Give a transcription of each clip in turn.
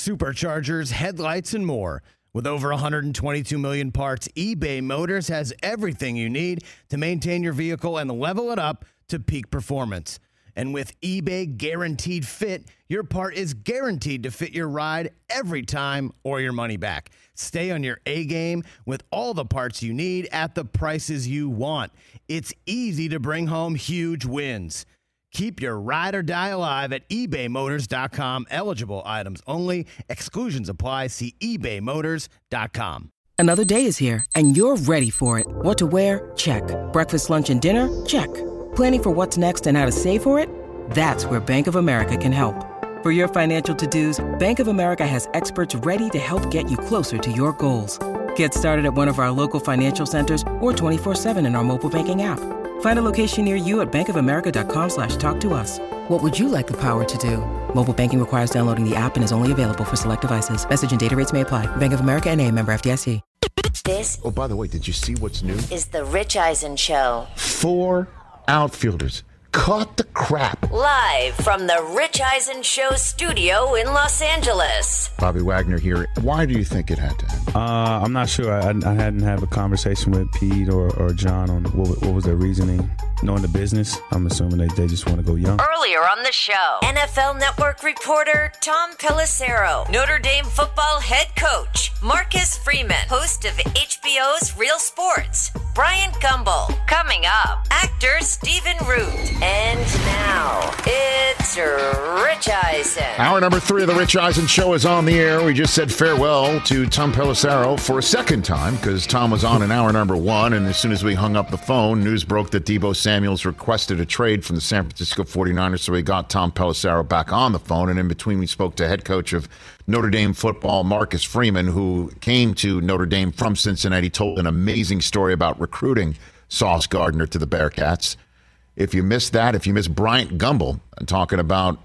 superchargers, headlights, and more. With over 122 million parts, eBay Motors has everything you need to maintain your vehicle and level it up to peak performance. And with eBay Guaranteed Fit, your part is guaranteed to fit your ride every time or your money back. Stay on your A-game with all the parts you need at the prices you want. It's easy to bring home huge wins. Keep your ride or die alive at ebaymotors.com. Eligible items only. Exclusions apply. See ebaymotors.com. Another day is here, and you're ready for it. What to wear? Check. Breakfast, lunch, and dinner? Check. Planning for what's next and how to save for it? That's where Bank of America can help. For your financial to-dos, Bank of America has experts ready to help get you closer to your goals. Get started at one of our local financial centers or 24/7 in our mobile banking app. Find a location near you at bankofamerica.com/talktous. What would you like the power to do? Mobile banking requires downloading the app and is only available for select devices. Message and data rates may apply. Bank of America N.A., member FDIC. This, oh, by the way, did you see what's new? is the Rich Eisen Show. 4 outfielders caught the crap. Live from the Rich Eisen Show studio in Los Angeles. Bobby Wagner here. Why do you think it had to happen? I'm not sure. I hadn't had a conversation with Pete or John on what was their reasoning. Knowing the business, I'm assuming they just want to go young. Earlier on the show, NFL Network reporter Tom Pelissero, Notre Dame football head coach Marcus Freeman, host of HBO's Real Sports, Brian Gumbel. Coming up, actor Stephen Root. And now, it's Rich Eisen. Hour number 3 of the Rich Eisen Show is on the air. We just said farewell to Tom Pelissero for a second time because Tom was on in hour number 1, and as soon as we hung up the phone, news broke that Deebo Samuels requested a trade from the San Francisco 49ers, so we got Tom Pelissero back on the phone, and in between we spoke to head coach of Notre Dame football, Marcus Freeman, who came to Notre Dame from Cincinnati, told an amazing story about recruiting Sauce Gardner to the Bearcats. If you missed that, if you missed Bryant Gumbel talking about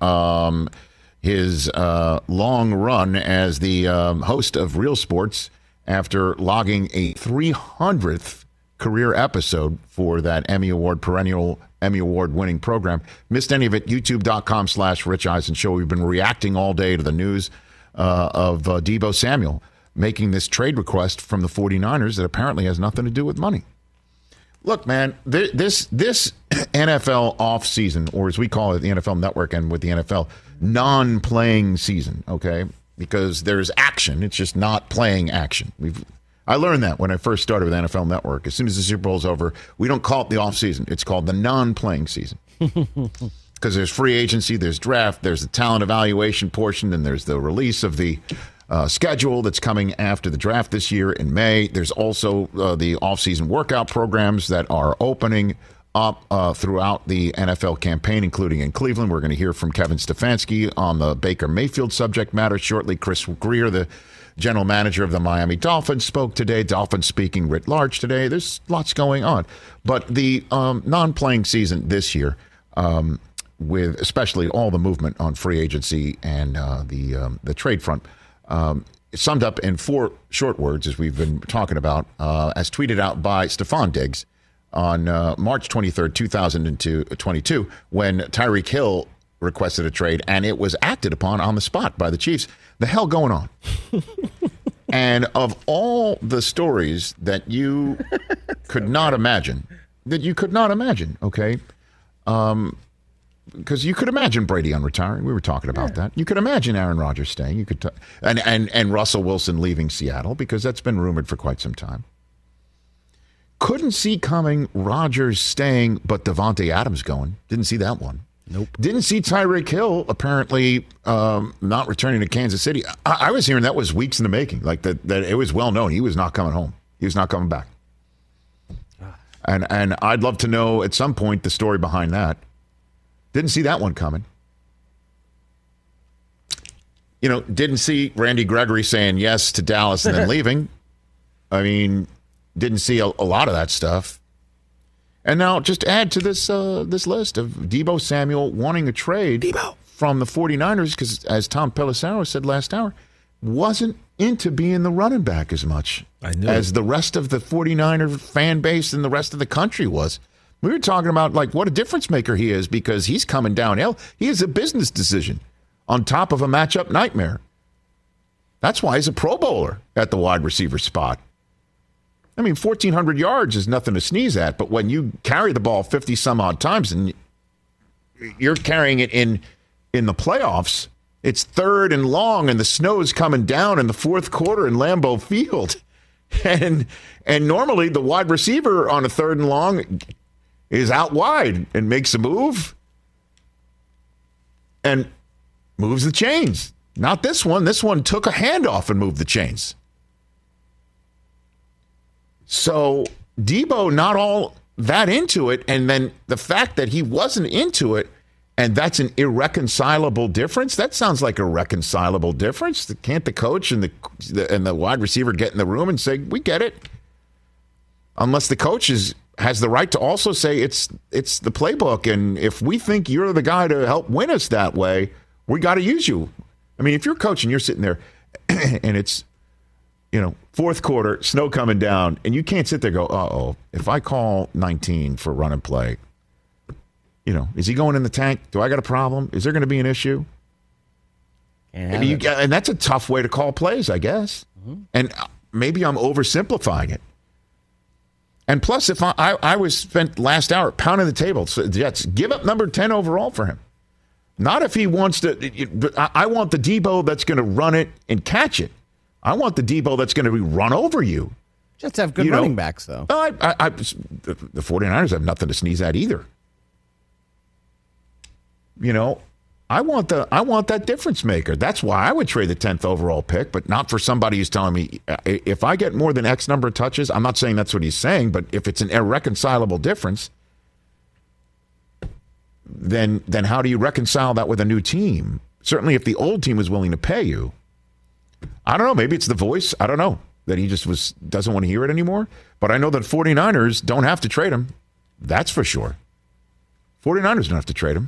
his long run as the host of Real Sports after logging a 300th career episode for that perennial Emmy Award winning program. Missed any of it, youtube.com/Rich Eisen Show. We've been reacting all day to the news of Deebo Samuel making this trade request from the 49ers that apparently has nothing to do with money. Look, man, this NFL offseason, or as we call it, the NFL Network and with the NFL, non-playing season, okay? Because there's action. It's just not playing action. I learned that when I first started with NFL Network. As soon as the Super Bowl's over, we don't call it the offseason. It's called the non-playing season. Because there's free agency, there's draft, there's the talent evaluation portion, and there's the release of the schedule that's coming after the draft this year in May. There's also the offseason workout programs that are opening up throughout the NFL campaign, including in Cleveland. We're going to hear from Kevin Stefanski on the Baker Mayfield subject matter shortly. Chris Greer, the general manager of the Miami Dolphins, spoke today. Dolphins speaking writ large today. There's lots going on. But the non-playing season this year, with especially all the movement on free agency and the trade front, summed up in 4 short words, as we've been talking about, as tweeted out by Stephon Diggs on March 23rd, 2022, when Tyreek Hill requested a trade, and it was acted upon on the spot by the Chiefs. The hell going on? And of all the stories that you could not imagine, okay, because you could imagine Brady unretiring. We were talking about that. You could imagine Aaron Rodgers staying. You could, and Russell Wilson leaving Seattle, because that's been rumored for quite some time. Couldn't see coming Rodgers staying, but Devontae Adams going. Didn't see that one. Nope. Didn't see Tyreek Hill apparently not returning to Kansas City. I was hearing that was weeks in the making. Like that it was well known he was not coming home. He was not coming back. And I'd love to know at some point the story behind that. Didn't see that one coming. You know, didn't see Randy Gregory saying yes to Dallas and then leaving. I mean, didn't see a lot of that stuff. And now just add to this this list of Deebo Samuel wanting a trade from the 49ers, because as Tom Pelissero said last hour, wasn't into being the running back as much as the rest of the 49er fan base and the rest of the country was. We were talking about like what a difference maker he is, because he's coming downhill. He is a business decision on top of a matchup nightmare. That's why he's a Pro Bowler at the wide receiver spot. I mean, 1,400 yards is nothing to sneeze at, but when you carry the ball 50-some-odd times and you're carrying it in the playoffs, it's 3rd and long, and the snow's coming down in the fourth quarter in Lambeau Field. And normally the wide receiver on a 3rd and long is out wide and makes a move and moves the chains. Not this one. This one took a handoff and moved the chains. So Debo not all that into it, and then the fact that he wasn't into it, and that's an irreconcilable difference. That sounds like a reconcilable difference. Can't the coach and the wide receiver get in the room and say, "We get it"? Unless the coach has the right to also say it's the playbook, and if we think you're the guy to help win us that way, we got to use you. I mean, if you're coach and you're sitting there, and it's fourth quarter, snow coming down, and you can't sit there and go, uh-oh, if I call 19 for run and play, is he going in the tank? Do I got a problem? Is there going to be an issue? And that's a tough way to call plays, I guess. Mm-hmm. And maybe I'm oversimplifying it. And plus, if I was spent last hour pounding the table, so Jets, give up number 10 overall for him. Not if he wants to. I want the Debo that's going to run it and catch it. I want the Debo that's going to run over you. Jets have good running backs, though. The 49ers have nothing to sneeze at either. I want that difference maker. That's why I would trade the 10th overall pick, but not for somebody who's telling me if I get more than X number of touches. I'm not saying that's what he's saying, but if it's an irreconcilable difference, then how do you reconcile that with a new team? Certainly, if the old team was willing to pay you. I don't know. Maybe it's the voice. I don't know that he just doesn't want to hear it anymore. But I know that 49ers don't have to trade him. That's for sure. 49ers don't have to trade him.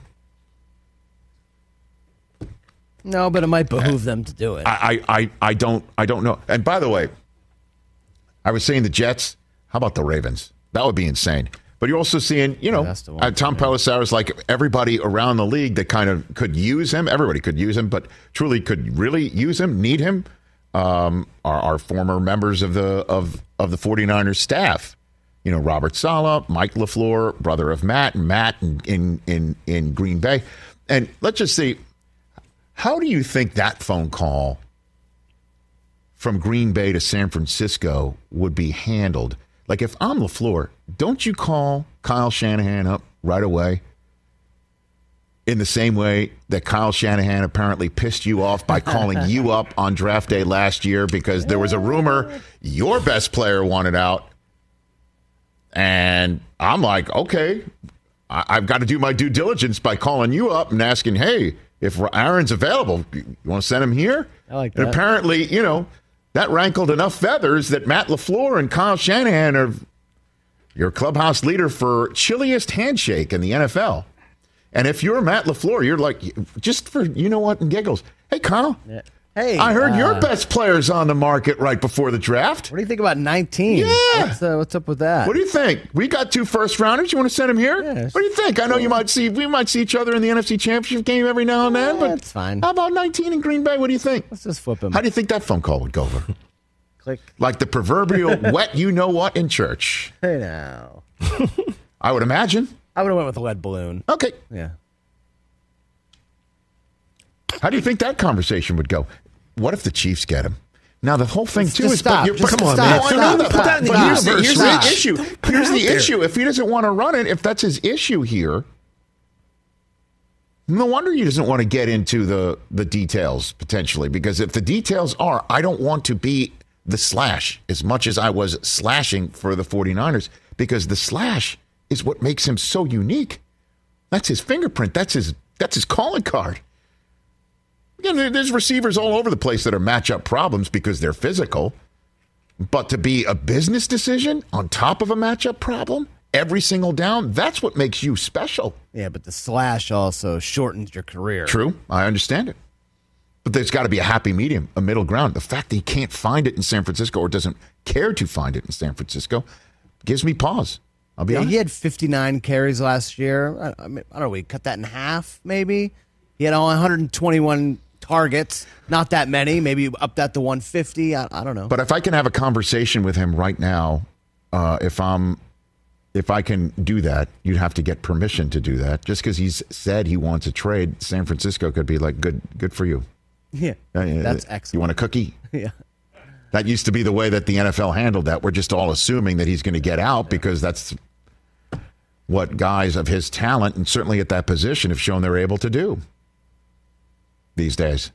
No, but it might behoove them to do it. I don't know. And by the way, I was saying the Jets. How about the Ravens? That would be insane. But you're also seeing, Tom Pelissero like everybody around the league that kind of could use him. Everybody could use him, but truly could really use him, need him. Are former members of the 49ers staff. Robert Saleh, Mike LaFleur, brother of Matt, and Matt in Green Bay. And let's just see, how do you think that phone call from Green Bay to San Francisco would be handled? Like, if I'm LaFleur, don't you call Kyle Shanahan up right away in the same way that Kyle Shanahan apparently pissed you off by calling you up on draft day last year because there was a rumor your best player wanted out? And I'm like, okay, I've got to do my due diligence by calling you up and asking, hey, if Aaron's available, you want to send him here? I like that. And apparently, that rankled enough feathers that Matt LaFleur and Kyle Shanahan are your clubhouse leader for chilliest handshake in the NFL. And if you're Matt LaFleur, you're like, just for and giggles. Hey, Kyle. Yeah. Hey, I heard your best player's on the market right before the draft. What do you think about 19? Yeah. What's up with that? What do you think? We got 2 first-rounders. You want to send them here? Yeah, what do you think? I know we might see each other in the NFC Championship game every now and then, but that's fine. How about 19 in Green Bay? What do you think? Let's just flip him. How do you think that phone call would go over? Click. Like the proverbial wet you-know-what in church. Hey, now. I would imagine. I would have went with a lead balloon. Okay. Yeah. How do you think that conversation would go? What if the Chiefs get him? Now, the whole thing, too, is... Stop. Come on, man. Put that in the universe. Here's the issue. Here's the issue. If he doesn't want to run it, if that's his issue here, no wonder he doesn't want to get into the details, potentially. Because if the details are, I don't want to be the slash as much as I was slashing for the 49ers, because the slash is what makes him so unique. That's his fingerprint. That's his calling card. Again, there's receivers all over the place that are matchup problems because they're physical. But to be a business decision on top of a matchup problem every single down, that's what makes you special. Yeah, but the slash also shortens your career. True. I understand it. But there's got to be a happy medium, a middle ground. The fact that he can't find it in San Francisco or doesn't care to find it in San Francisco gives me pause. I'll be honest. He had 59 carries last year. I don't know. We cut that in half, maybe. He had 121 targets. Not that many. Maybe up that to 150. I don't know. But if I can have a conversation with him right now, if I can do that, you'd have to get permission to do that. Just because he's said he wants a trade, San Francisco could be like, good for you. Yeah, that's excellent. You want a cookie? Yeah. That used to be the way that the NFL handled that. We're just all assuming that he's going to get out because that's what guys of his talent and certainly at that position have shown they're able to do these days.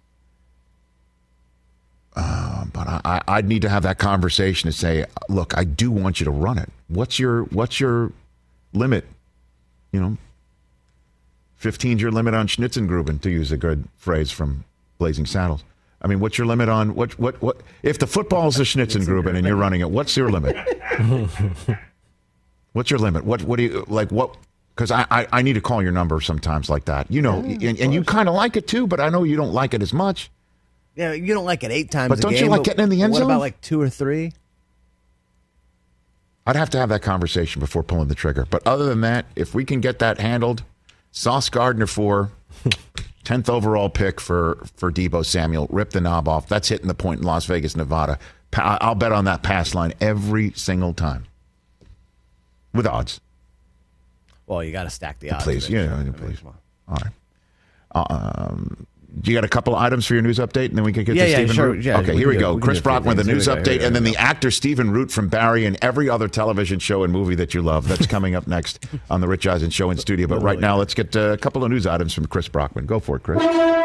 But I'd need to have that conversation to say, look, I do want you to run it. What's your limit? 15's your limit on Schnitzengruben, to use a good phrase from Blazing Saddles. I mean, what's your limit on what if the football's a Schnitzengruben and you're running it? What's your limit? What's your limit? What do you like? What? Because I need to call your number sometimes like that. And you kind of like it too, but I know you don't like it as much. Yeah, you don't like it 8 times. But don't you like getting in the end zone? What about like 2 or 3? I'd have to have that conversation before pulling the trigger. But other than that, if we can get that handled, Sauce Gardner 4, 10th overall pick for Deebo Samuel, rip the knob off. That's hitting the point in Las Vegas, Nevada. I'll bet on that pass line every single time with odds. Well, you got to stack the odds. Please, please. All right. You got a couple of items for your news update, and then we can get to Stephen Root? Yeah, okay, here we go. Chris Brockman with the news update, and then the actor Stephen Root from Barry and every other television show and movie that you love. That's coming up next on the Rich Eisen Show in studio. But right now, let's get a couple of news items from Chris Brockman. Go for it, Chris.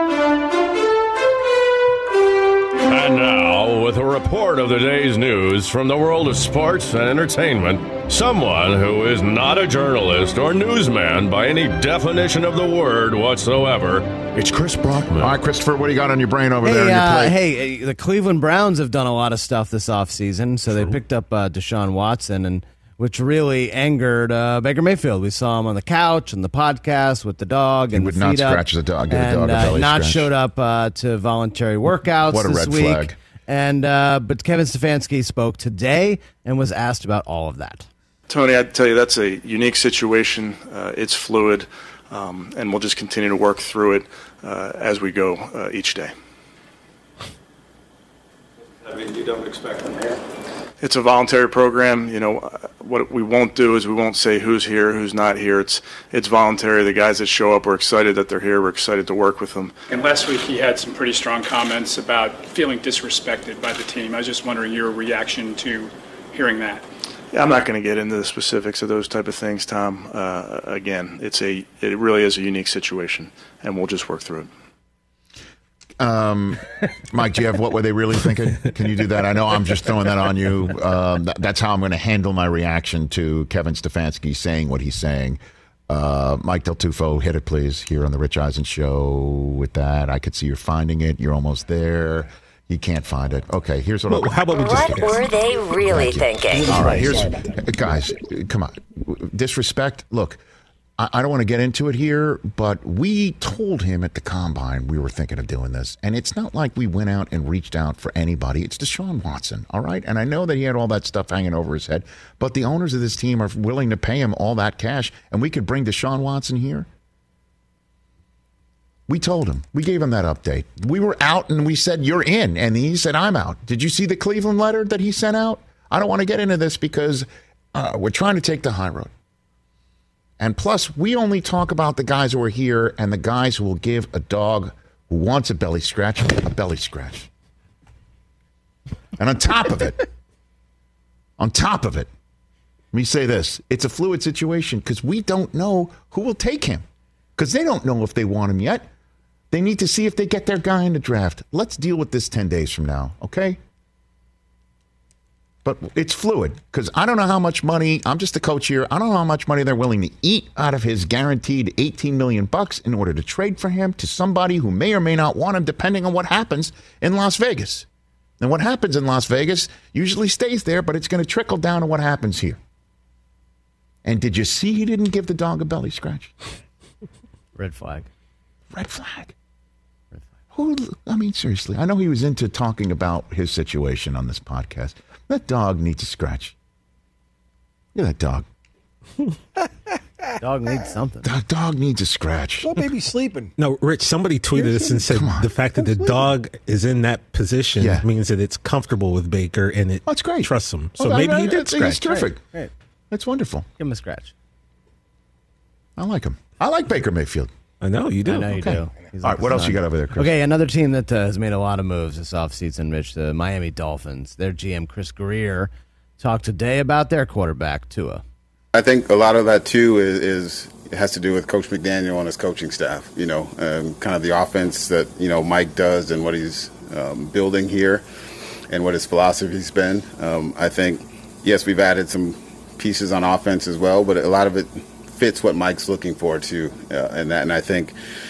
And now, with a report of the day's news from the world of sports and entertainment, someone who is not a journalist or newsman by any definition of the word whatsoever, it's Chris Brockman. All right, Christopher, what do you got on your brain over there on your plate? Hey, the Cleveland Browns have done a lot of stuff this offseason, so they picked up Deshaun Watson, and which really angered Baker Mayfield. We saw him on the couch and the podcast with the dog and he would not scratch the dog, get a dog a belly not scratch. Showed up to voluntary workouts what a this red week. Flag. And but Kevin Stefanski spoke today and was asked about all of that. Tony, I'd tell you that's a unique situation. It's fluid, and we'll just continue to work through it as we go each day. I mean, you don't expect them here? It's a voluntary program. What we won't do is we won't say who's here, who's not here. It's voluntary. The guys that show up, we're excited that they're here. We're excited to work with them. And last week he had some pretty strong comments about feeling disrespected by the team. I was just wondering your reaction to hearing that. Yeah, I'm not going to get into the specifics of those type of things, Tom. Again, it really is a unique situation, and we'll just work through it. Mike, do you have what were they really thinking? Can you do that? I know I'm just throwing that on you. That's how I'm going to handle my reaction to Kevin Stefanski saying what he's saying. Mike Del Tufo, hit it, please, here on the Rich Eisen Show with that. I could see you're finding it. You're almost there. You can't find it. Okay, here's what how about we just what were they really thinking? All right, guys, come on. Disrespect. Look, I don't want to get into it here, but we told him at the Combine we were thinking of doing this. And it's not like we went out and reached out for anybody. It's Deshaun Watson, all right? And I know that he had all that stuff hanging over his head, but the owners of this team are willing to pay him all that cash, and we could bring Deshaun Watson here. We told him. We gave him that update. We were out, and we said, you're in. And he said, I'm out. Did you see the Cleveland letter that he sent out? I don't want to get into this because we're trying to take the high road. And plus, we only talk about the guys who are here and the guys who will give a dog who wants a belly scratch a belly scratch. And on top of it, let me say this. It's a fluid situation because we don't know who will take him because they don't know if they want him yet. They need to see if they get their guy in the draft. Let's deal with this 10 days from now, okay? But it's fluid because I don't know how much money, I'm just the coach here, I don't know how much money they're willing to eat out of his guaranteed $18 million in order to trade for him to somebody who may or may not want him depending on what happens in Las Vegas. And what happens in Las Vegas usually stays there, but it's going to trickle down to what happens here. And did you see he didn't give the dog a belly scratch? Red flag. Red flag. Who? I mean, seriously, I know he was into talking about his situation on this podcast. That dog needs a scratch. Look at that dog. Dog needs something. Dog needs a scratch. Well, maybe sleeping. No, Rich, somebody tweeted us and said the fact that the dog is in that position means that it's comfortable with Baker and it that's great. Trusts him. So maybe he did scratch. That's terrific. Right. That's wonderful. Give him a scratch. I like him. I like Baker Mayfield. I know you do. I know you do. All right, what else you got over there, Chris? Okay, another team that has made a lot of moves this offseason, Rich, the Miami Dolphins. Their GM, Chris Greer, talked today about their quarterback, Tua. I think a lot of that, too, is it has to do with Coach McDaniel and his coaching staff, kind of the offense that, Mike does and what he's building here and what his philosophy's been. I think, yes, we've added some pieces on offense as well, but a lot of it fits what Mike's looking for, too. And I think,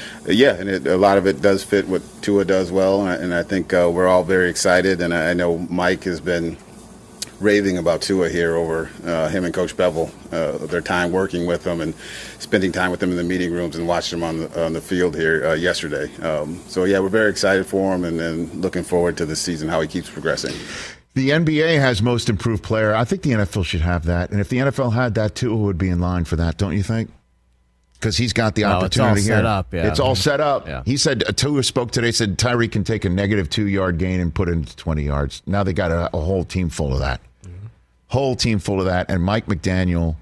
a lot of it does fit what Tua does well. And I think we're all very excited. And I know Mike has been raving about Tua here over him and Coach Bevel, their time working with him and spending time with him in the meeting rooms and watching him on the field here yesterday. We're very excited for him and looking forward to this season, how he keeps progressing. The NBA has most improved player. I think the NFL should have that. And if the NFL had that, Tua would be in line for that, don't you think? Because he's got the opportunity it's all here. Set up, yeah. It's all set up. Yeah. He said, Tua spoke today, said Tyreek can take a negative 2-yard gain and put it into 20 yards. Now they got a whole team full of that. Mm-hmm. Whole team full of that. And Mike McDaniel,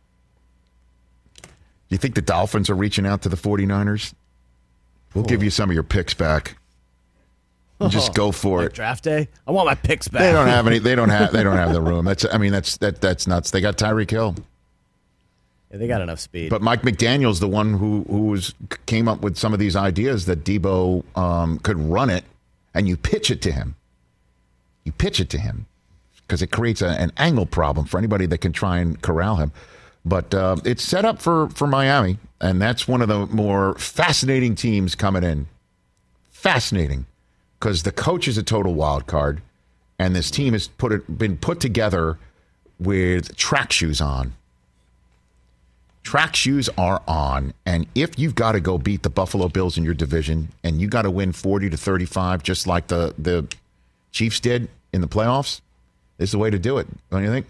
do you think the Dolphins are reaching out to the 49ers? We'll give you some of your picks back. Just go for it. Draft day? I want my picks back. They don't have any. They don't have the room. That's nuts. They got Tyreek Hill. Yeah, they got enough speed. But Mike McDaniel's the one who came up with some of these ideas that Debo could run it, and you pitch it to him. You pitch it to him because it creates an angle problem for anybody that can try and corral him. But it's set up for Miami, and that's one of the more fascinating teams coming in. Fascinating. Because the coach is a total wild card, and this team has been put together with track shoes on. Track shoes are on, and if you've got to go beat the Buffalo Bills in your division, and you got to win 40-35, just like the Chiefs did in the playoffs, this is the way to do it. Don't you think?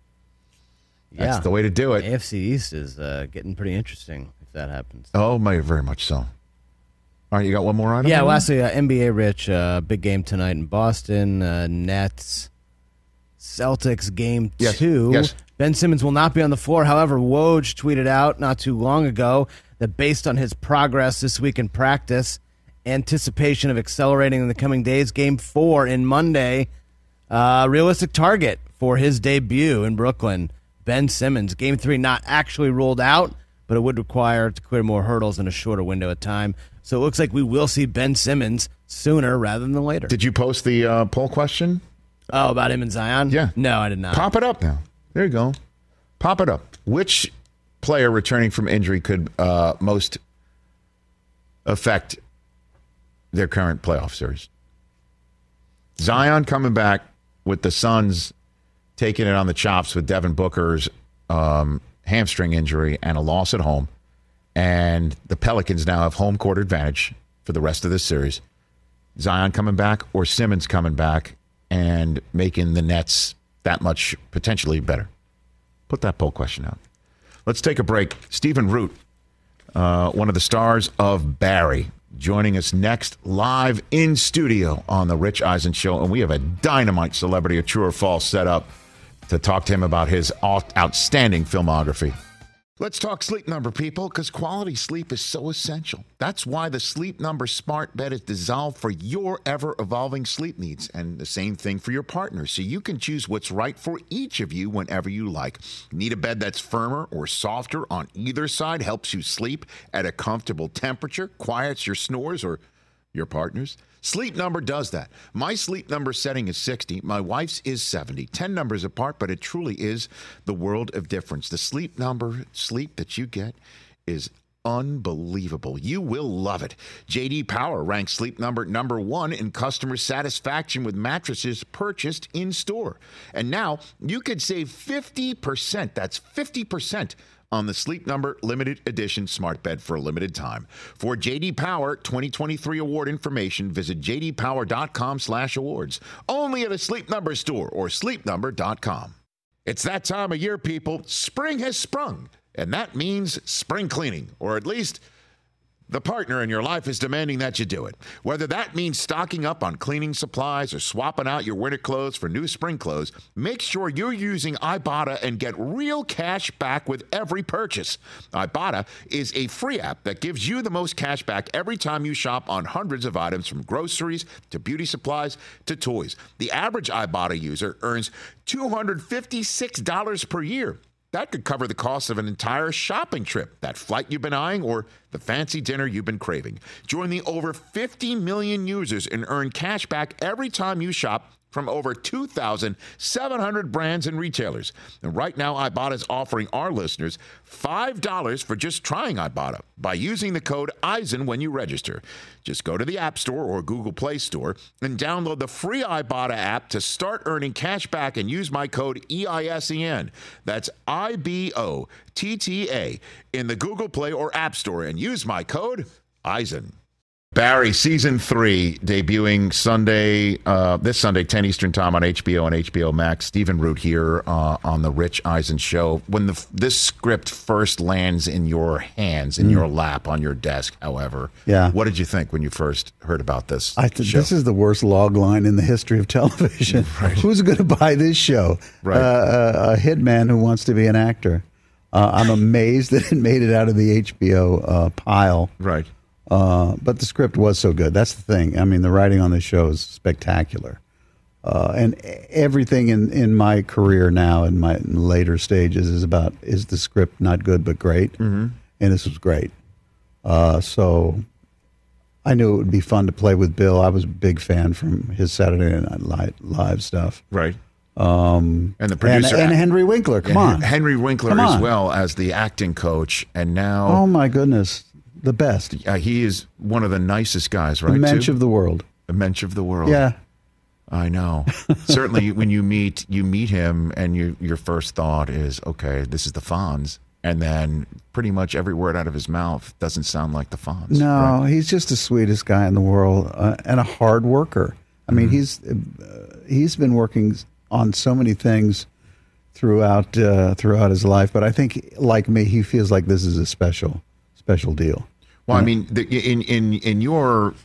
That's the way to do it. AFC East is getting pretty interesting if that happens. Oh, very much so. All right, you got one more item? Yeah, lastly, NBA, Rich, big game tonight in Boston. Nets, Celtics game 2. Yes. Ben Simmons will not be on the floor. However, Woj tweeted out not too long ago that based on his progress this week in practice, anticipation of accelerating in the coming days, game 4 in Monday, realistic target for his debut in Brooklyn. Ben Simmons, game 3 not actually ruled out, but it would require to clear more hurdles in a shorter window of time. So it looks like we will see Ben Simmons sooner rather than later. Did you post the poll question? Oh, about him and Zion? Yeah. No, I did not. Pop it up now. There you go. Pop it up. Which player returning from injury could most affect their current playoff series? Zion coming back with the Suns taking it on the chops with Devin Booker's hamstring injury and a loss at home. And the Pelicans now have home court advantage for the rest of this series. Zion coming back or Simmons coming back and making the Nets that much potentially better? Put that poll question out. Let's take a break. Stephen Root, one of the stars of Barry, joining us next live in studio on The Rich Eisen Show. And we have a dynamite celebrity, a true or false setup to talk to him about his outstanding filmography. Let's talk Sleep Number, people, because quality sleep is so essential. That's why the Sleep Number smart bed is designed for your ever-evolving sleep needs, and the same thing for your partner, so you can choose what's right for each of you whenever you like. Need a bed that's firmer or softer on either side, helps you sleep at a comfortable temperature, quiets your snores or your partner's? Sleep Number does that. My Sleep Number setting is 60. My wife's is 70. 10 numbers apart, but it truly is the world of difference. The Sleep Number sleep that you get is unbelievable. You will love it. J.D. Power ranks Sleep Number number 1 in customer satisfaction with mattresses purchased in store. And now you could save 50%. That's 50%. On the Sleep Number limited edition smart bed for a limited time. For J.D. Power 2023 award information, visit jdpower.com/awards. Only at a Sleep Number store or sleepnumber.com. It's that time of year, people. Spring has sprung. And that means spring cleaning, or at least the partner in your life is demanding that you do it. Whether that means stocking up on cleaning supplies or swapping out your winter clothes for new spring clothes, make sure you're using Ibotta and get real cash back with every purchase. Ibotta is a free app that gives you the most cash back every time you shop on hundreds of items, from groceries to beauty supplies to toys. The average Ibotta user earns $256 per year. That could cover the cost of an entire shopping trip, that flight you've been eyeing, or the fancy dinner you've been craving. Join the over 50 million users and earn cash back every time you shop from over 2,700 brands and retailers. And right now, Ibotta is offering our listeners $5 for just trying Ibotta by using the code EISEN when you register. Just go to the App Store or Google Play Store and download the free Ibotta app to start earning cash back and use my code EISEN. That's IBOTTA in the Google Play or App Store, and use my code EISEN. Barry, season 3, debuting this Sunday, 10 Eastern time on HBO and HBO Max. Stephen Root here on the Rich Eisen Show. When this script first lands in your hands, in your lap, on your desk, however, what did you think when you first heard about this show? This is the worst log line in the history of television. Right. Who's going to buy this show? Right. A hitman who wants to be an actor. I'm amazed that it made it out of the HBO pile. Right. But the script was so good. That's the thing. I mean, the writing on this show is spectacular. And everything in my career now, in my later stages, is the script not good but great? Mm-hmm. And this was great. So I knew it would be fun to play with Bill. I was a big fan from his Saturday Night Live stuff. Right. And the producer. And Henry Winkler, come on. Henry Winkler as well as the acting coach. And now... Oh, my goodness. The best. He is one of the nicest guys, right? The mensch of the world. The mensch of the world. Yeah. I know. Certainly when you meet him and your first thought is, okay, this is the Fonz. And then pretty much every word out of his mouth doesn't sound like the Fonz. No, right? He's just the sweetest guy in the world and a hard worker. I mean, he's been working on so many things throughout his life. But I think, like me, he feels like this is a special deal. Well, I mean, in your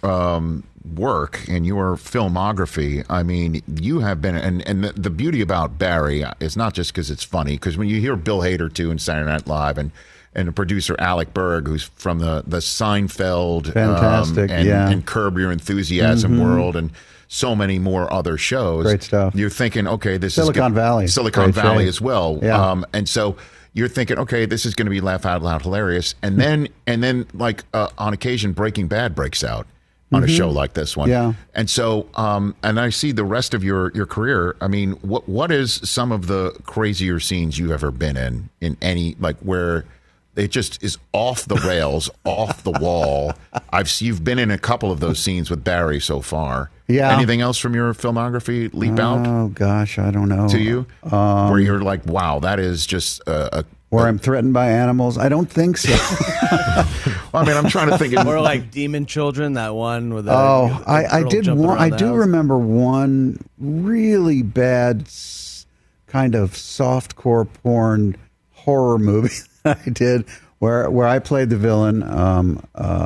work and your filmography, I mean, you have been, and the beauty about Barry is not just because it's funny, because when you hear Bill Hader too in Saturday Night Live, and the producer Alec Berg, who's from the Seinfeld, fantastic, and Curb Your Enthusiasm world, and so many more other shows. Great stuff. You're thinking, okay, this Silicon Valley as well, and so. You're thinking, okay, this is going to be laugh out loud hilarious, and then like on occasion, Breaking Bad breaks out on a show like this one. Yeah. And so, and I see the rest of your career. I mean, what is some of the crazier scenes you've ever been in any, like, where it just is off the rails, off the wall? You've been in a couple of those scenes with Barry so far. Yeah. Anything else from your filmography leap out? Oh gosh, I don't know. To you, where you're like, wow, that is just where I'm threatened by animals? I don't think so. Well, I mean, I'm trying to think. More like Demon Children, that one with. I did one. I do remember one really bad kind of softcore porn horror movie that I did, where I played the villain, and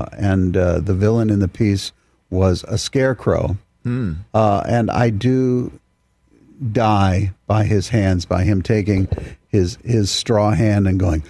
the villain in the piece was a scarecrow. And I do die by his hands, by him taking his straw hand and going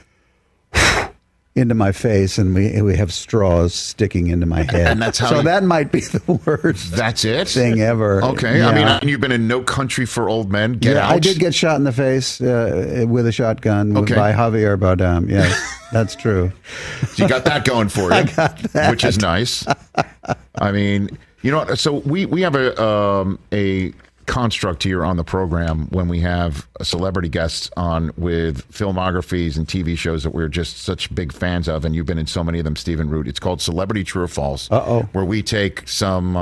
into my face, and we have straws sticking into my head. And that's how that might be the worst. That's it. Thing ever. Okay, yeah. I mean, you've been in No Country for Old Men. Get Out. I did get shot in the face with a shotgun by Javier Bardem. Yes, that's true. So you got that going for you, I got that. Which is nice. I mean, you know what? So we have a construct here on the program when we have celebrity guests on with filmographies and TV shows that we're just such big fans of, and you've been in so many of them, Stephen Root. It's called Celebrity True or False, where we take some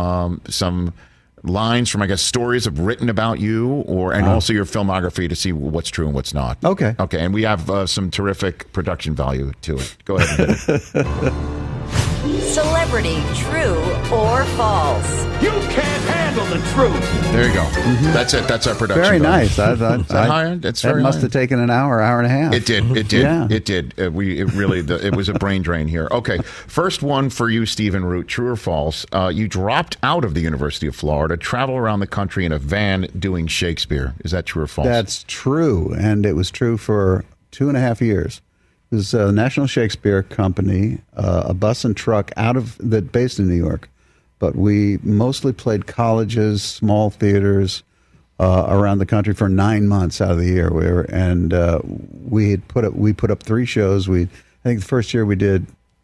lines from, I guess, stories have written about you, and also your filmography to see what's true and what's not. Okay, and we have some terrific production value to it. Go ahead and hit it. Celebrity True or False. You can't handle the truth. There you go. That's it. That's our production. Very value. nice. That must have taken an hour and a half. It did. It did. Yeah. It did. It was a brain drain here. Okay. First one for you, Stephen Root. True or false? You dropped out of the University of Florida, travel around the country in a van doing Shakespeare. Is that true or false? That's true. And it was true for 2.5 years. It was the National Shakespeare Company, a bus and truck based in New York. But we mostly played colleges, small theaters around the country for 9 months out of the year. We put up 3 shows. I think the first year we did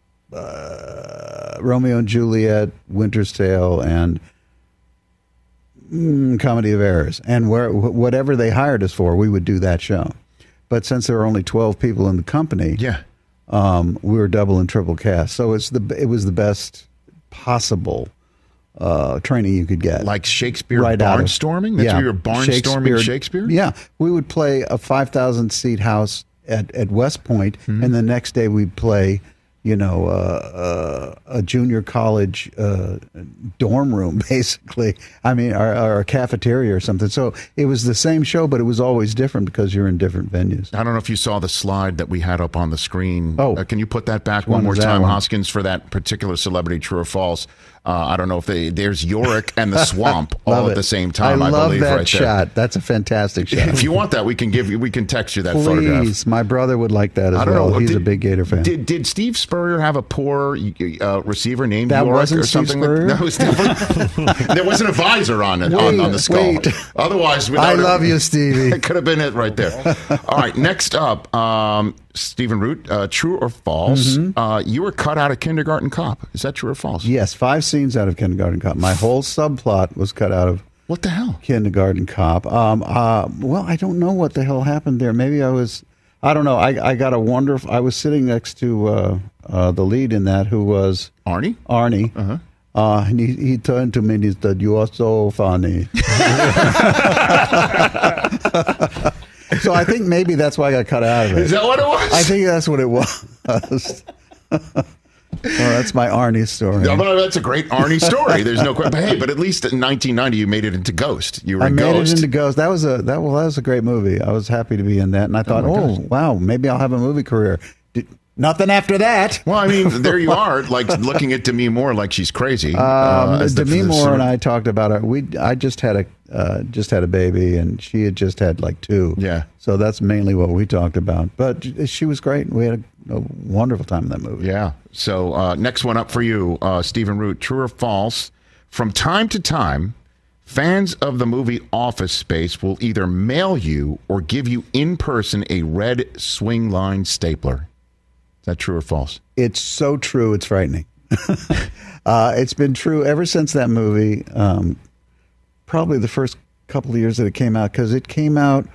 Romeo and Juliet, Winter's Tale, and Comedy of Errors. And whatever they hired us for, we would do that show. But since there were only 12 people in the company, we were double and triple cast. So it was the best possible training you could get. Like Shakespeare barnstorming? That's where you're barnstorming Shakespeare? Yeah. We would play a 5,000-seat house at West Point, and the next day we'd play, a junior college dorm room, basically. I mean, or a cafeteria or something. So it was the same show, but it was always different because you're in different venues. I don't know if you saw the slide that we had up on the screen. Oh. Can you put that back one more time, Hoskins, for that particular celebrity, true or false? I don't know if there's Yorick and the Swamp all at the same time, I believe, love that right shot. That's a fantastic shot. If you want that, we can text you that Please, photograph. My brother would like that as well. He's a big Gator fan. Did Steve Spurrier have a poor receiver named that Yorick wasn't or something? Steve Spurrier? No, it was different. There wasn't a visor on it on the skull. Otherwise, I love you, Stevie. It could have been it right there. All right, next up, Stephen Root, true or false? You were cut out of Kindergarten Cop. Is that true or false? Yes, 5 scenes out of Kindergarten Cop. My whole subplot was cut out of what the hell? Kindergarten Cop. Well, I don't know what the hell happened there. Maybe I don't know. I got a wonderful. I was sitting next to the lead in that, who was Arnie. And he turned to me and he said, "You are so funny." So I think maybe that's why I got cut out of it. Is that what it was? I think that's what it was. Well, that's my Arnie story. No, that's a great Arnie story. There's no question. But at least in 1990, you made it into Ghost. You were I in made Ghost. it into Ghost. That was a great movie. I was happy to be in that, and I thought, wow, maybe I'll have a movie career. Nothing after that. Well, I mean, there you are, like looking at Demi Moore like she's crazy. Demi Moore and I talked about it. I just had a baby, and she had just had like 2. Yeah. So that's mainly what we talked about. But she was great. We had a wonderful time in that movie. Yeah. So next one up for you, Stephen Root. True or false? From time to time, fans of the movie Office Space will either mail you or give you in person a red swing line stapler. Is that true or false? It's so true. It's frightening. It's been true ever since that movie. Probably the first couple of years that it came out, because it came out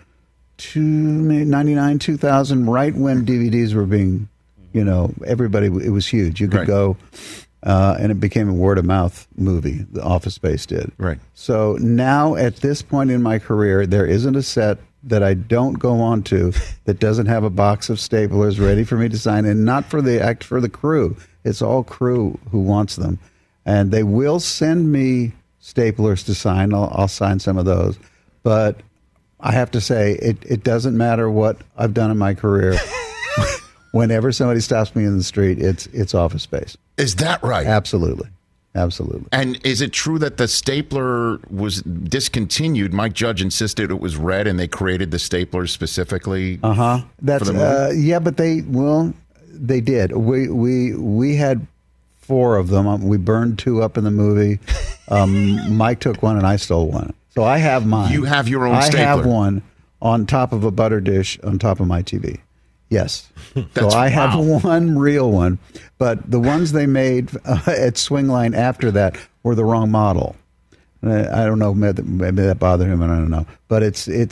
99, 2000, right when DVDs were being, everybody. It was huge. You could go, and it became a word of mouth movie. The Office Space did. Right. So now at this point in my career, there isn't a set that I don't go on to that doesn't have a box of staplers ready for me to sign, and not for the crew. It's all crew who wants them, and they will send me staplers to sign. I'll sign some of those, but I have to say it doesn't matter what I've done in my career. Whenever somebody stops me in the street, it's Office Space. Is that right? Absolutely. And is it true that the stapler was discontinued? Mike Judge insisted it was red, and they created the staplers specifically. That's for the movie? yeah, but they did. We had 4 of them. We burned 2 up in the movie. Mike took one, and I stole one. So I have mine. You have your own stapler. I have one on top of a butter dish on top of my TV. Yes. So I have one real one, but the ones they made at Swingline after that were the wrong model. I don't know, maybe that bothered him, and I don't know. But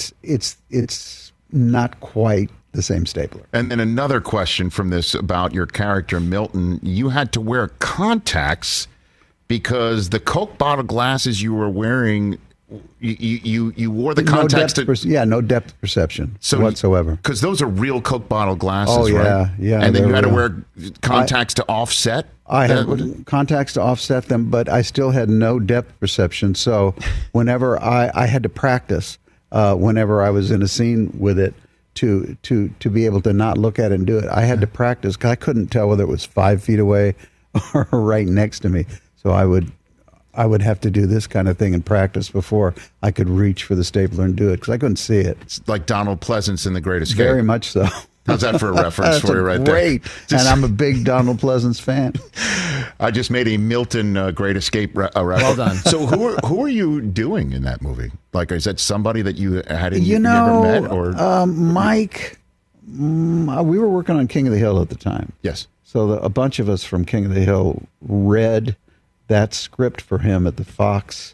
it's not quite the same stapler. And then another question from this about your character, Milton. You had to wear contacts because the Coke bottle glasses you were wearing you wore the contacts no depth perception whatsoever. Because those are real Coke bottle glasses, right? Yeah. And then you had to wear contacts to offset. I had contacts to offset them, but I still had no depth perception. So whenever I had to practice, whenever I was in a scene with it, to be able to not look at it and do it, I had to practice because I couldn't tell whether it was 5 feet away or right next to me. So I would have to do this kind of thing in practice before I could reach for the stapler and do it because I couldn't see it. It's like Donald Pleasance in The Great Escape. Very much so. How's that for a reference for you right great. there? And I'm a big Donald Pleasance fan. I just made a Milton Great Escape reference. Well done. So who are you doing in that movie? Like, is that somebody that you had never met? Or Mike, we were working on King of the Hill at the time. Yes. So a bunch of us from King of the Hill read that script for him at the Fox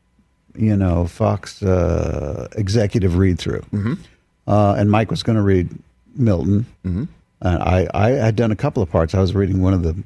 executive read-through. Mm-hmm. And Mike was going to read Milton. Mm-hmm. And I had done a couple of parts. I was reading one of the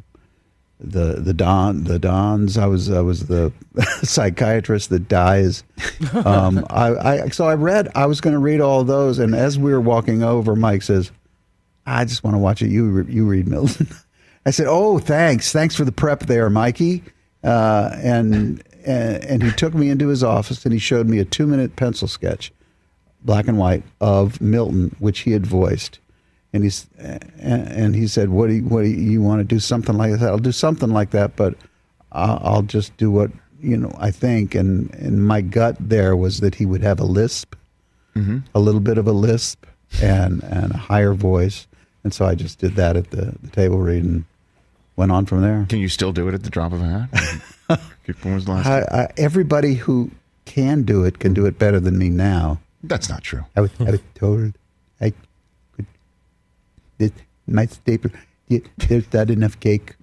Dons. I was the psychiatrist that dies. So I was going to read all those, and as we were walking over, Mike says, "I just want to watch it. You read Milton." I said, "Oh, thanks for the prep there, Mikey." And he took me into his office and he showed me a 2-minute pencil sketch, black and white, of Milton, which he had voiced. And he said, "What do you want to do something like that?" "I'll do something like that, but I'll just do what I think." And my gut there was that he would have a lisp, mm-hmm. a little bit of a lisp, and a higher voice. And so I just did that at the table read and went on from there. Can you still do it at the drop of a hat? When was the last everybody who can do it better than me now. That's not true. I was told I could. My stapler. There's not enough cake.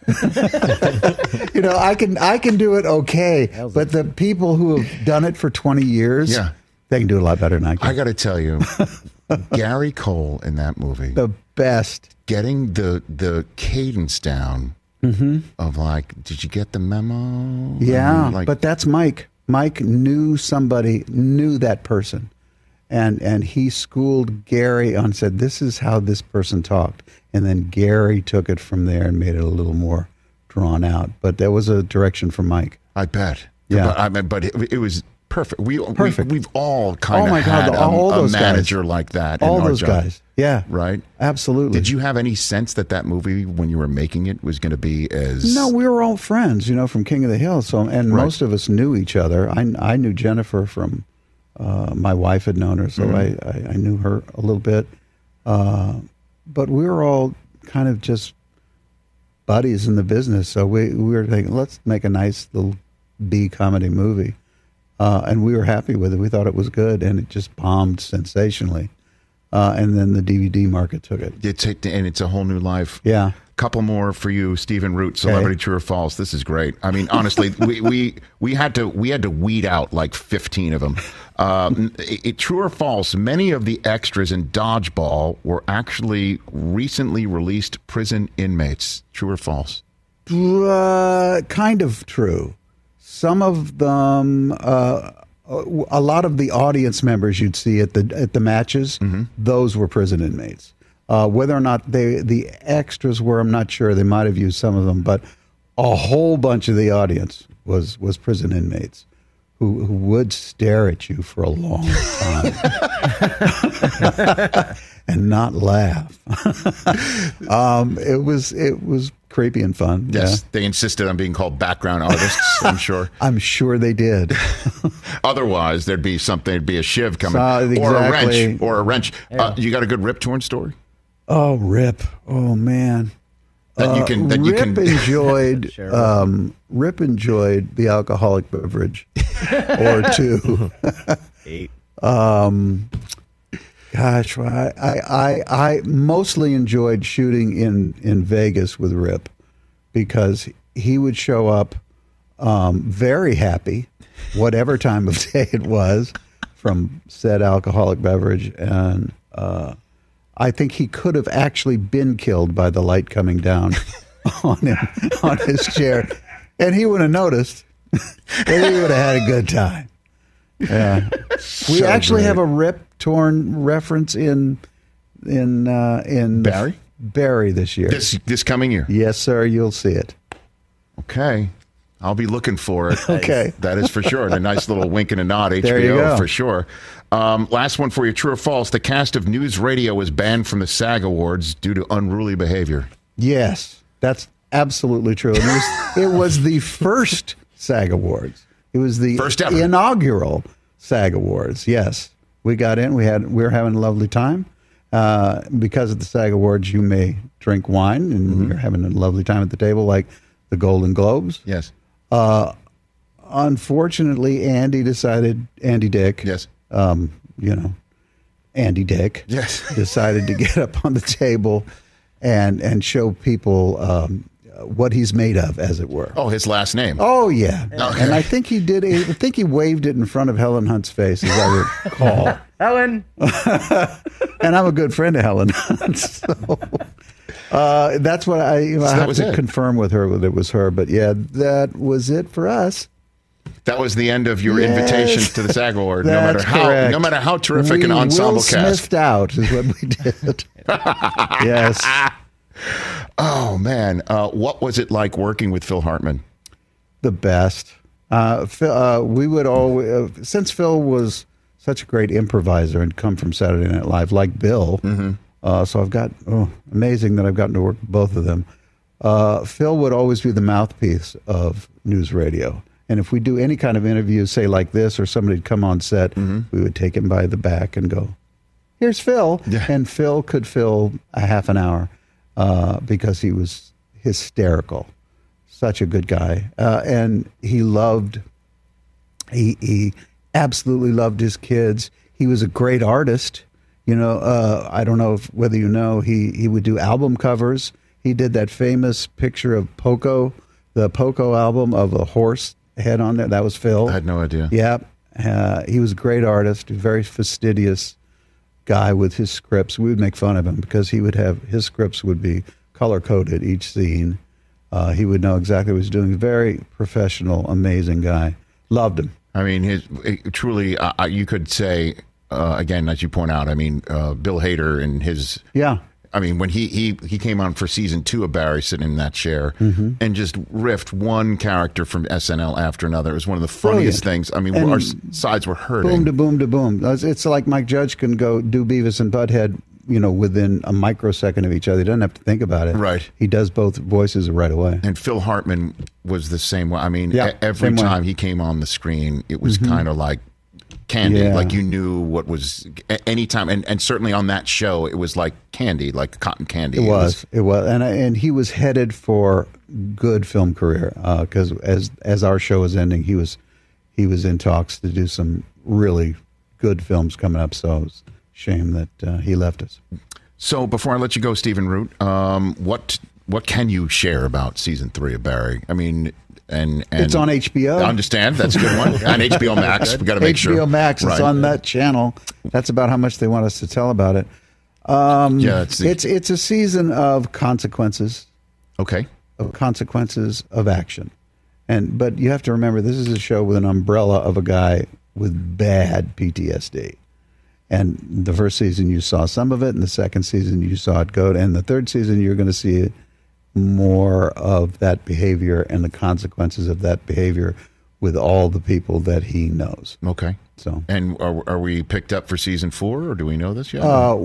I can do it okay, but the people who have done it for 20 years, they can do it a lot better than I can. I got to tell you, Gary Cole in that movie, the best. Getting the cadence down of like, did you get the memo? Yeah, but that's Mike. Mike knew that person. And he schooled Gary on, said, this is how this person talked. And then Gary took it from there and made it a little more drawn out. But there was a direction from Mike. I bet. Yeah. But it was perfect. Perfect. We've all kind of had a manager like that. All those guys. Yeah. Right? Absolutely. Did you have any sense that movie, when you were making it, was going to be as... No, we were all friends, from King of the Hill. Most of us knew each other. I knew Jennifer from... my wife had known her, so I knew her a little bit. But we were all kind of just buddies in the business. So we were thinking, let's make a nice little B comedy movie. And we were happy with it. We thought it was good, and it just bombed sensationally. And then the DVD market took it. And it's a whole new life. Yeah. Couple more for you, Stephen Root, Celebrity True or False. This is great. I mean, honestly, we had to weed out like 15 of them. True or false? Many of the extras in Dodgeball were actually recently released prison inmates. True or false? Kind of true. Some of them, a lot of the audience members you'd see at the matches, those were prison inmates. Whether or not the extras were, I'm not sure. They might have used some of them, but a whole bunch of the audience was prison inmates who would stare at you for a long time and not laugh. It was creepy and fun. Yes, they insisted on being called background artists, I'm sure. I'm sure they did. Otherwise, there'd be a shiv coming, exactly. or a wrench. Yeah. You got a good Rip Torn story? Oh, Rip! Oh man, Rip enjoyed the alcoholic beverage or two. 8. Gosh, I mostly enjoyed shooting in Vegas with Rip because he would show up very happy, whatever time of day it was, from said alcoholic beverage, and I think he could have actually been killed by the light coming down on him, on his chair, and he would have noticed, and he would have had a good time. Yeah, we actually have a Rip Torn reference in Barry this year. This coming year. Yes, sir. You'll see it. Okay. I'll be looking for it. Okay. That is for sure. And a nice little wink and a nod, HBO, for sure. Last one for you. True or false? The cast of News Radio was banned from the SAG Awards due to unruly behavior. Yes, that's absolutely true. It was the first SAG Awards. It was the first ever inaugural SAG Awards. Yes. We got in. We were having a lovely time. Because of the SAG Awards, you may drink wine, and you're having a lovely time at the table, like the Golden Globes. Yes. Unfortunately, Andy Dick. Yes. Andy Dick. Yes. Decided to get up on the table and show people what he's made of, as it were. Oh, his last name. Oh, yeah. Okay. And I think he did. I think he waved it in front of Helen Hunt's face, as I recall. Helen. And I'm a good friend of Helen Hunt. So, that's what I have to confirm with her that it was her. But yeah, that was it for us. That was the end of your invitation to the SAG Award. No matter how terrific an ensemble cast. Will Smithed out is what we did. Yes. Oh man, what was it like working with Phil Hartman? The best. Phil, we would always, since Phil was such a great improviser and come from Saturday Night Live, like Bill. So I've got amazing that I've gotten to work with both of them. Phil would always be the mouthpiece of News Radio. And if we do any kind of interview, say like this, or somebody'd come on set, we would take him by the back and go, "Here's Phil." Yeah. And Phil could fill a half an hour because he was hysterical. Such a good guy. And he absolutely loved his kids. He was a great artist. I don't know whether you know, he would do album covers. He did that famous picture of Poco, the Poco album of a horse head on there. That was Phil. I had no idea. Yeah. He was a great artist, a very fastidious guy with his scripts. We would make fun of him because he would have, his scripts would be color-coded each scene. He would know exactly what he was doing. Very professional, amazing guy. Loved him. I mean, truly, you could say, again, as you point out, I mean, Bill Hader and his... Yeah. I mean, when he came on for season 2 of Barry, sitting in that chair, and just riffed one character from SNL after another. It was one of the funniest things. I mean, And our sides were hurting. Boom to boom to boom. It's like Mike Judge can go do Beavis and Butthead, within a microsecond of each other. He doesn't have to think about it. Right. He does both voices right away. And Phil Hartman was the same way. I mean, every time he came on the screen, it was kind of like candy. Yeah. Like you knew what was anytime, and certainly on that show, it was like candy, like cotton candy. It was, and he was headed for good film career because as our show was ending, he was in talks to do some really good films coming up. So it was a shame that he left us. So before I let you go, Stephen Root, what can you share about season 3 of Barry? I mean. And it's on HBO. I understand. That's a good one. On HBO Max. We got to make sure. HBO Max. It's on that channel. That's about how much they want us to tell about it. It's a season of consequences. Okay. Of consequences of action. But you have to remember, this is a show with an umbrella of a guy with bad PTSD. And the first season you saw some of it, and the second season you saw it go, and the third season you're going to see it. More of that behavior and the consequences of that behavior with all the people that he knows. Okay. So, and are we picked up for season 4, or do we know this yet?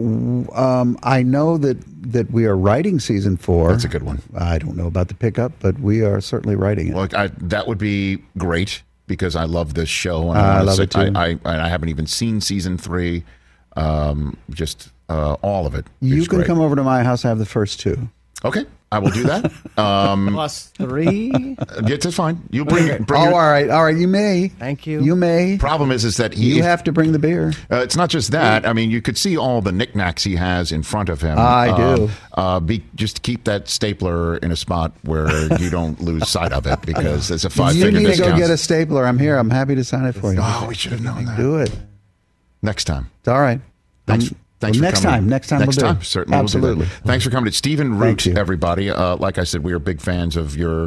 I know that we are writing season 4. That's a good one. I don't know about the pickup, but we are certainly writing it. Well, that would be great because I love this show. And I love it too. I haven't even seen season 3. Just all of it. You can come over to my house. I have the first 2. Okay. I will do that. Plus 3. That's fine. You bring all right. You may. Thank you. You may. Problem is that you have to bring the beer. It's not just that. I mean, you could see all the knickknacks he has in front of him. I do. Just keep that stapler in a spot where you don't lose sight of it because it's a 5-figure discount. You need to go get a stapler. I'm here. I'm happy to sign it for you. Oh, we should have known that. Do it next time. It's all right. Thanks Thanks for coming. Next time we'll do it. Certainly. Absolutely. We'll do that. Thanks for coming to Stephen Root, everybody. Like I said, we are big fans of your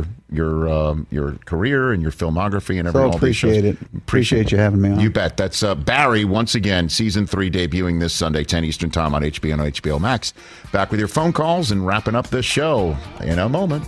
career and your filmography and everything. So appreciate it. Appreciate you having me on. You bet. That's Barry, once again, season 3 debuting this Sunday, 10 Eastern Time on HBO and HBO Max. Back with your phone calls and wrapping up this show in a moment.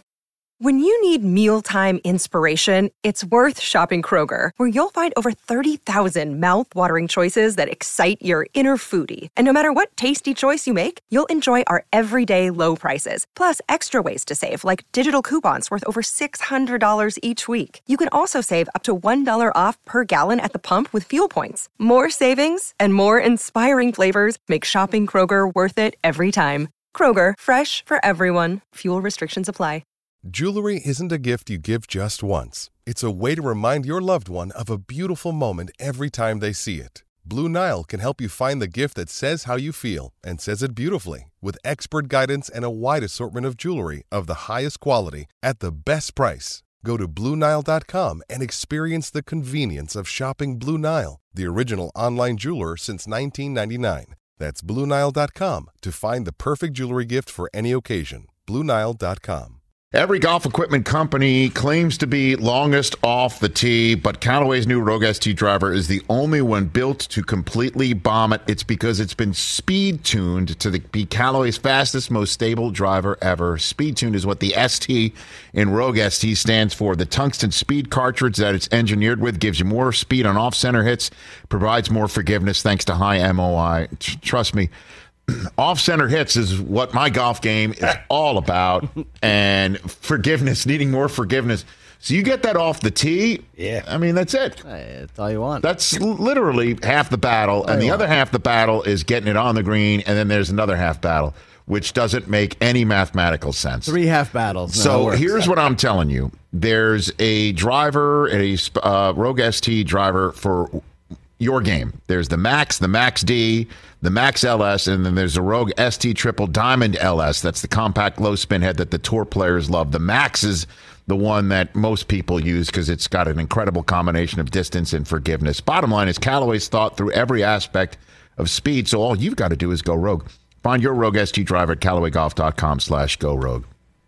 When you need mealtime inspiration, it's worth shopping Kroger, where you'll find over 30,000 mouth-watering choices that excite your inner foodie. And no matter what tasty choice you make, you'll enjoy our everyday low prices, plus extra ways to save, like digital coupons worth over $600 each week. You can also save up to $1 off per gallon at the pump with fuel points. More savings and more inspiring flavors make shopping Kroger worth it every time. Kroger, fresh for everyone. Fuel restrictions apply. Jewelry isn't a gift you give just once. It's a way to remind your loved one of a beautiful moment every time they see it. Blue Nile can help you find the gift that says how you feel and says it beautifully, with expert guidance and a wide assortment of jewelry of the highest quality at the best price. Go to BlueNile.com and experience the convenience of shopping Blue Nile, the original online jeweler since 1999. That's BlueNile.com to find the perfect jewelry gift for any occasion. BlueNile.com. Every golf equipment company claims to be longest off the tee, but Callaway's new Rogue ST driver is the only one built to completely bomb it. It's because it's been speed-tuned to be Callaway's fastest, most stable driver ever. Speed-tuned is what the ST in Rogue ST stands for. The tungsten speed cartridge that it's engineered with gives you more speed on off-center hits, provides more forgiveness thanks to high MOI. Trust me. Off-center hits is what my golf game is all about, and forgiveness, needing more forgiveness. So you get that off the tee, I mean, that's it. That's all you want. That's literally half the battle, and the other half the battle is getting it on the green, and then there's another half battle, which doesn't make any mathematical sense. 3 half battles. So here's what I'm telling you. There's a driver, a Rogue ST driver for your game. There's the Max D, the Max LS, and then there's the Rogue ST Triple Diamond LS. That's the compact low spin head that the tour players love. The Max is the one that most people use because it's got an incredible combination of distance and forgiveness. Bottom line is Callaway's thought through every aspect of speed, so all you've got to do is go Rogue. Find your Rogue ST driver at CallawayGolf.com/GoRogue.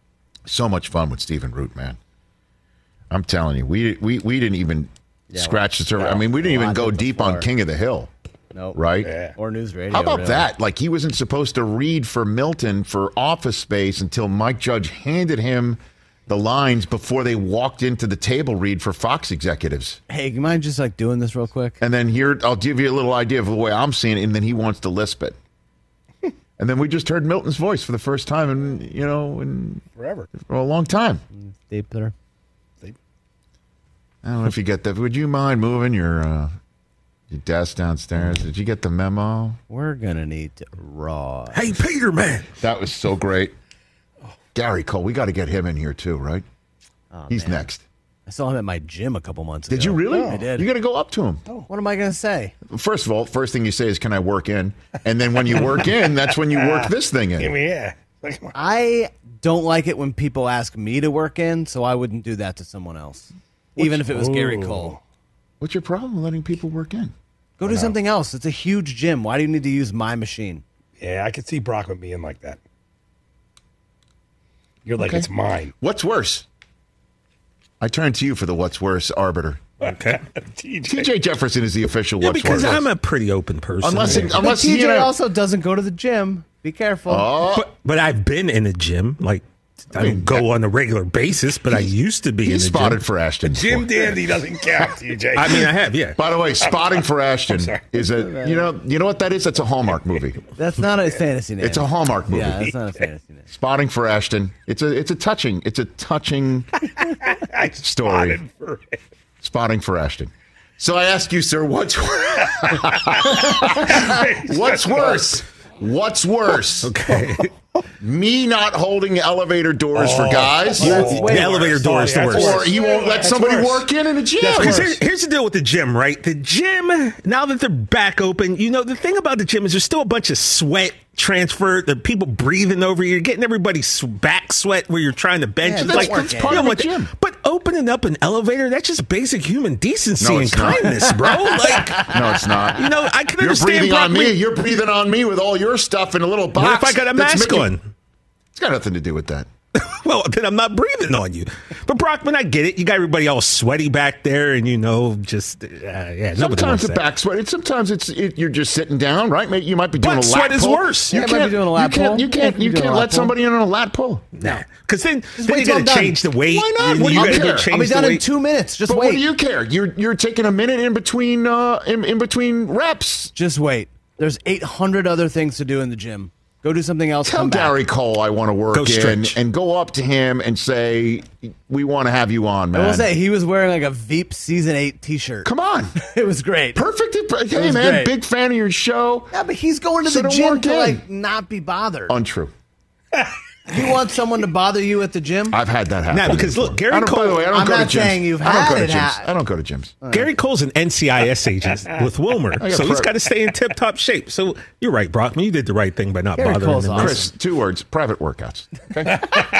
So much fun with Stephen Root, man. I'm telling you, we didn't even scratch the surface. I mean, we didn't even go deep on King of the Hill. Nope. Right? Yeah. Or news radio. How about really. that? Like, he wasn't supposed to read for Milton for Office Space until Mike Judge handed him the lines before they walked into the table read for Fox executives. Hey, you mind just like doing this real quick? And then here, I'll give you a little idea of the way I'm seeing it, and then he wants to lisp it. And then we just heard Milton's voice for the first time in forever. For a long time. Deep there. I don't know if you get that. Would you mind moving your desk downstairs? Did you get the memo? We're going to need to raw. Hey, Peter, man. That was so great. Gary Cole, we got to get him in here too, right? Oh, He's man. next. I saw him at my gym a couple months ago. Did you really? I did. You got to go up to him. What am I going to say? First of all, first thing you say is, "Can I work in?" And then when you work in, that's when you work this thing in. Yeah. I don't like it when people ask me to work in, so I wouldn't do that to someone else. Even if it was Gary Cole. What's your problem letting people work in? Go do something else. It's a huge gym. Why do you need to use my machine? Yeah, I could see Brockman being like that. You're like, Okay. it's mine. What's worse? I turn to you for the what's worse arbiter. Okay. TJ Jefferson is the official what's because worse. I'm a pretty open person. Unless But TJ also doesn't go to the gym. Be careful. Oh. But I've been in a gym. Like, I don't go on a regular basis, but I used to be in a He's gym. spotted for Ashton. Jim Dandy doesn't count, TJ. I mean, I have, yeah. By the way, spotting for Ashton is you know what that is? That's a Hallmark movie. That's not a fantasy name. It's a Hallmark movie. Yeah, that's not a fantasy name. Spotting for Ashton. It's a touching story. Spotting for Ashton. So I ask you, sir, what's worse? What's worse? Okay. Me not holding elevator doors for guys? The elevator door is the worst. Or you won't let somebody work in a gym? Because here's the deal with the gym, right? The gym, now that they're back open, the thing about the gym is there's still a bunch of sweat transfer, the people breathing over you. You're getting everybody's back sweat where you're trying to bench. Yeah, that's part of the gym. But opening up an elevator, that's just basic human decency and kindness, bro. Like, no, it's not. You know, I can You're understand. Breathing on me. You're breathing on me with all your stuff in a little box. What if I got a mask on? It's got nothing to do with that. Well, then I'm not breathing on you. But Brockman, I get it. You got everybody all sweaty back there, and just Sometimes the back sweat. Sometimes you're just sitting down, right? You might be doing Butt a lat sweat pull. is worse. You might be doing a lat pull. You can't let somebody in on a lat pull. Nah, because then you got to change the weight. Why not? What do you care? I'll be done in 2 minutes. Just wait. What do you care? You're taking a minute in between in between reps. Just wait. There's 800 other things to do in the gym. Go do something else. Tell Gary Cole I want to work in and go up to him and say, we want to have you on, man. I will say, he was wearing like a Veep Season 8 t-shirt. Come on. It was great. Perfect. Hey, man, great. Big fan of your show. Yeah, but he's going to the gym to not be bothered. Untrue. You want someone to bother you at the gym? I've had that happen. Now, because look, Gary Cole. By the way, I don't I'm go not to gyms. saying you've I don't had go to it. gyms. I don't go to gyms. Gary Cole's an NCIS agent with Wilmer, so he's got to stay in tip-top shape. So you're right, Brockman. You did the right thing by not Gary bothering Cole's him. awesome. Chris, 2 words: private workouts. Okay.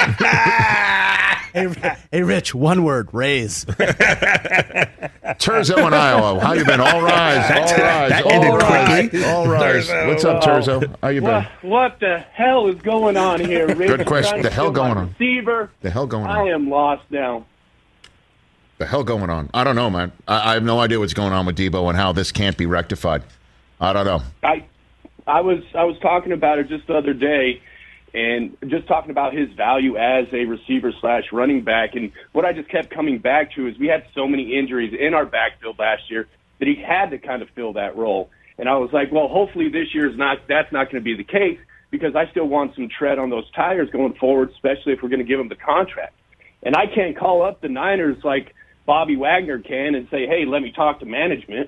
Hey, Rich, 1 word: raise. Turzo in Iowa. How you been? All rise. All rise. That ended quickly. All rise. What's up, Turzo? How you been? What the hell is going on here, Rich? Good question. The hell going on? Receiver. The hell going on? I am lost now. The hell going on? I don't know, man. I have no idea what's going on with Debo and how this can't be rectified. I don't know. I was talking about it just the other day, and just talking about his value as a receiver/running back. And what I just kept coming back to is we had so many injuries in our backfield last year that he had to kind of fill that role. And I was like, well, hopefully this year that's not going to be the case, because I still want some tread on those tires going forward, especially if we're going to give him the contract. And I can't call up the Niners like Bobby Wagner can and say, hey, let me talk to management.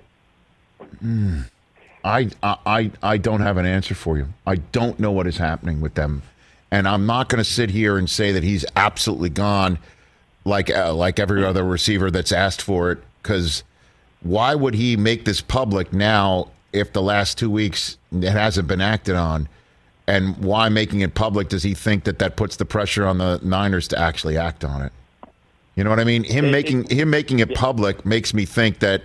I don't have an answer for you. I don't know what is happening with them. And I'm not going to sit here and say that he's absolutely gone like every other receiver that's asked for it, because why would he make this public now if the last 2 weeks it hasn't been acted on? And why making it public does he think that puts the pressure on the Niners to actually act on it? You know what I mean? Him making it public makes me think that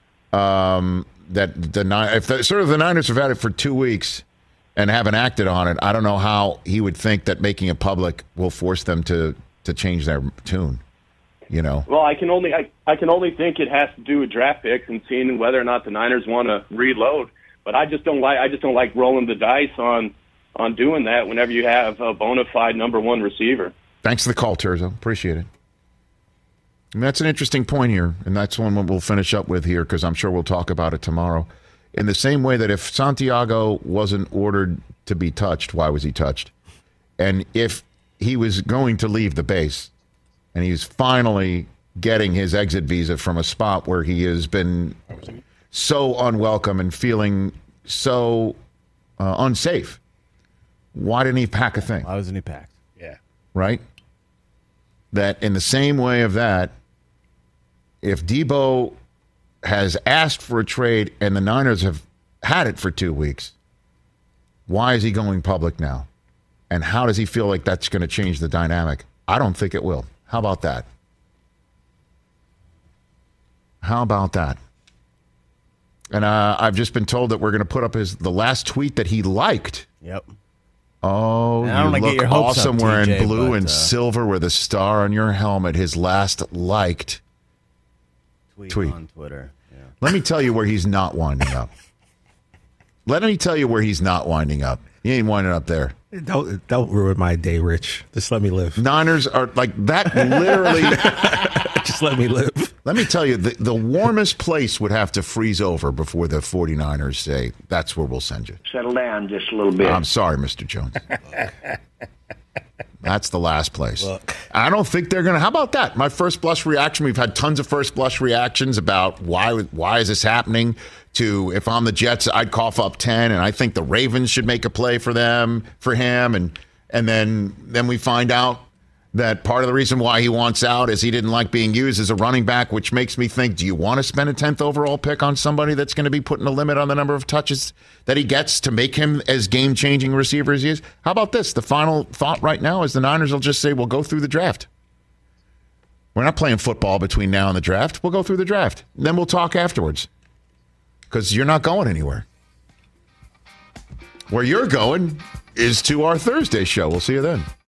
that the Niners have had it for 2 weeks and haven't acted on it. I don't know how he would think that making it public will force them to change their tune. You know. Well, I can only think it has to do with draft picks and seeing whether or not the Niners want to reload. But I just don't like rolling the dice on doing that whenever you have a bona fide number 1 receiver. Thanks for the call, Turzo. Appreciate it. And that's an interesting point here, and that's one we'll finish up with here, because I'm sure we'll talk about it tomorrow. In the same way that if Santiago wasn't ordered to be touched, why was he touched? And if he was going to leave the base and he's finally getting his exit visa from a spot where he has been so unwelcome and feeling so unsafe, why didn't he pack a thing? Why wasn't he packed? Yeah. Right? That in the same way of that, if Debo has asked for a trade and the Niners have had it for 2 weeks, why is he going public now? And how does he feel like that's going to change the dynamic? I don't think it will. How about that? How about that? And I've just been told that we're going to put up the last tweet that he liked. Yep. Oh, you look awesome wearing blue and silver with a star on your helmet. His last liked tweet on Twitter. Yeah. Let me tell you where he's not winding up. Let me tell you where he's not winding up. He ain't winding up there. Don't ruin my day, Rich. Just let me live. Niners are like that. Literally, just let me live. Let me tell you, the warmest place would have to freeze over before the 49ers say, that's where we'll send you. Settle down just a little bit. I'm sorry, Mr. Jones. That's the last place. Look. I don't think they're going to. How about that? My first blush reaction. We've had tons of first blush reactions about why is this happening. To if I'm the Jets, I'd cough up 10, and I think the Ravens should make a play for him, and then we find out that part of the reason why he wants out is he didn't like being used as a running back, which makes me think, do you want to spend a 10th overall pick on somebody that's going to be putting a limit on the number of touches that he gets to make him as game-changing receiver as he is? How about this? The final thought right now is the Niners will just say, we'll go through the draft. We're not playing football between now and the draft. We'll go through the draft. Then we'll talk afterwards. Because you're not going anywhere. Where you're going is to our Thursday show. We'll see you then.